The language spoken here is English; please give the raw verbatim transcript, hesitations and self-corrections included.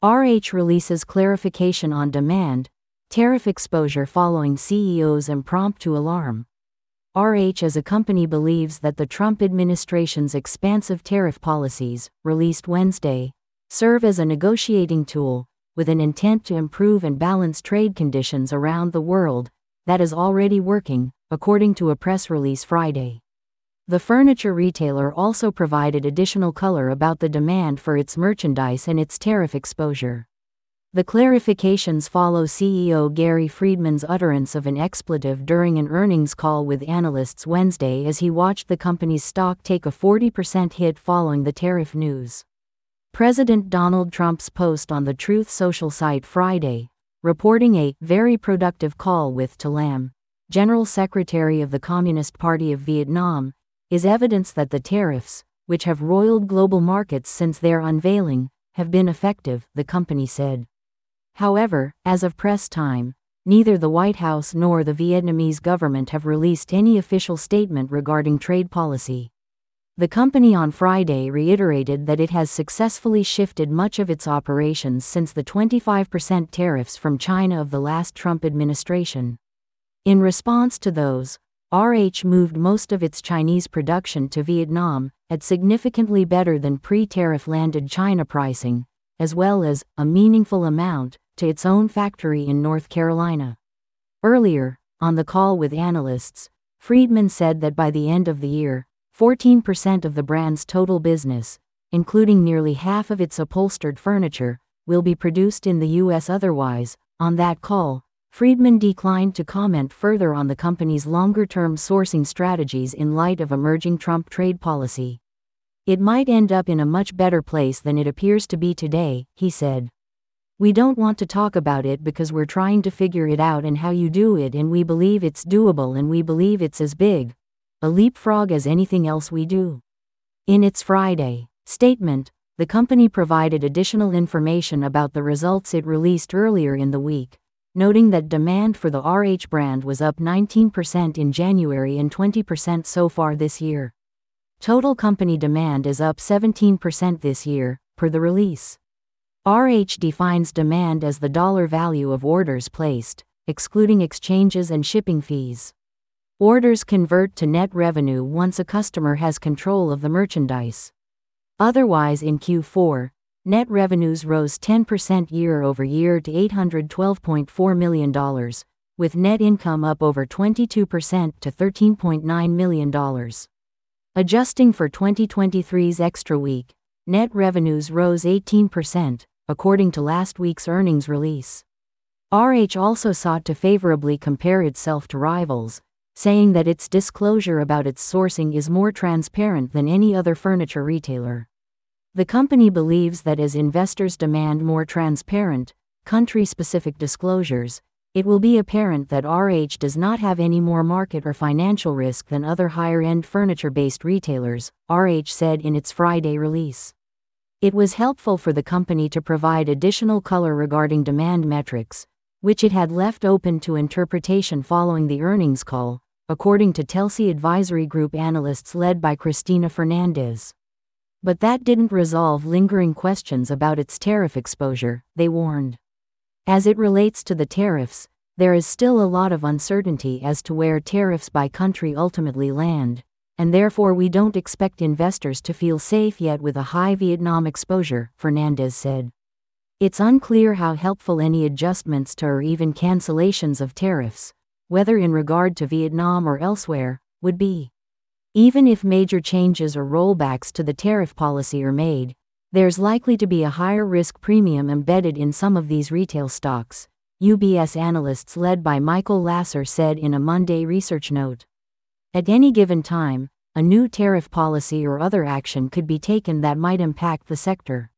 R H releases clarification on demand, tariff exposure following C E O's impromptu alarm. R H as a company believes that the Trump administration's expansive tariff policies, released Wednesday, serve as a negotiating tool, with an intent to improve and balance trade conditions around the world, that is already working, according to a press release Friday. The furniture retailer also provided additional color about the demand for its merchandise and its tariff exposure. The clarifications follow C E O Gary Friedman's utterance of an expletive during an earnings call with analysts Wednesday as he watched the company's stock take a forty percent hit following the tariff news. President Donald Trump's post on the Truth Social site Friday, reporting a very productive call with To Lam, General Secretary of the Communist Party of Vietnam, is evidence that the tariffs, which have roiled global markets since their unveiling, have been effective, the company said. However, as of press time, neither the White House nor the Vietnamese government have released any official statement regarding trade policy. The company on Friday reiterated that it has successfully shifted much of its operations since the twenty-five percent tariffs from China of the last Trump administration. In response to those, R H moved most of its Chinese production to Vietnam, at significantly better than pre-tariff landed China pricing, as well as a meaningful amount to its own factory in North Carolina. Earlier, on the call with analysts, Friedman said that by the end of the year, fourteen percent of the brand's total business, including nearly half of its upholstered furniture, will be produced in the U S Otherwise, on that call, Friedman declined to comment further on the company's longer-term sourcing strategies in light of emerging Trump trade policy. It might end up in a much better place than it appears to be today, he said. We don't want to talk about it because we're trying to figure it out and how you do it, and we believe it's doable and we believe it's as big a leapfrog as anything else we do. In its Friday statement, the company provided additional information about the results it released earlier in the week, noting that demand for the R H brand was up nineteen percent in January and twenty percent so far this year. Total company demand is up seventeen percent this year, per the release. R H defines demand as the dollar value of orders placed, excluding exchanges and shipping fees. Orders convert to net revenue once a customer has control of the merchandise. Otherwise, in Q four, net revenues rose ten percent year over year to eight hundred twelve point four million dollars, with net income up over twenty-two percent to thirteen point nine million dollars. Adjusting for twenty twenty-three's extra week, net revenues rose eighteen percent, according to last week's earnings release. R H also sought to favorably compare itself to rivals, saying that its disclosure about its sourcing is more transparent than any other furniture retailer. The company believes that as investors demand more transparent, country-specific disclosures, it will be apparent that R H does not have any more market or financial risk than other higher-end furniture-based retailers, R H said in its Friday release. It was helpful for the company to provide additional color regarding demand metrics, which it had left open to interpretation following the earnings call, according to Telsey Advisory Group analysts led by Cristina Fernandez. But that didn't resolve lingering questions about its tariff exposure, they warned. As it relates to the tariffs, there is still a lot of uncertainty as to where tariffs by country ultimately land, and therefore we don't expect investors to feel safe yet with a high Vietnam exposure, Fernandez said. It's unclear how helpful any adjustments to or even cancellations of tariffs, whether in regard to Vietnam or elsewhere, would be. Even if major changes or rollbacks to the tariff policy are made, there's likely to be a higher risk premium embedded in some of these retail stocks, U B S analysts led by Michael Lasser said in a Monday research note. At any given time, a new tariff policy or other action could be taken that might impact the sector.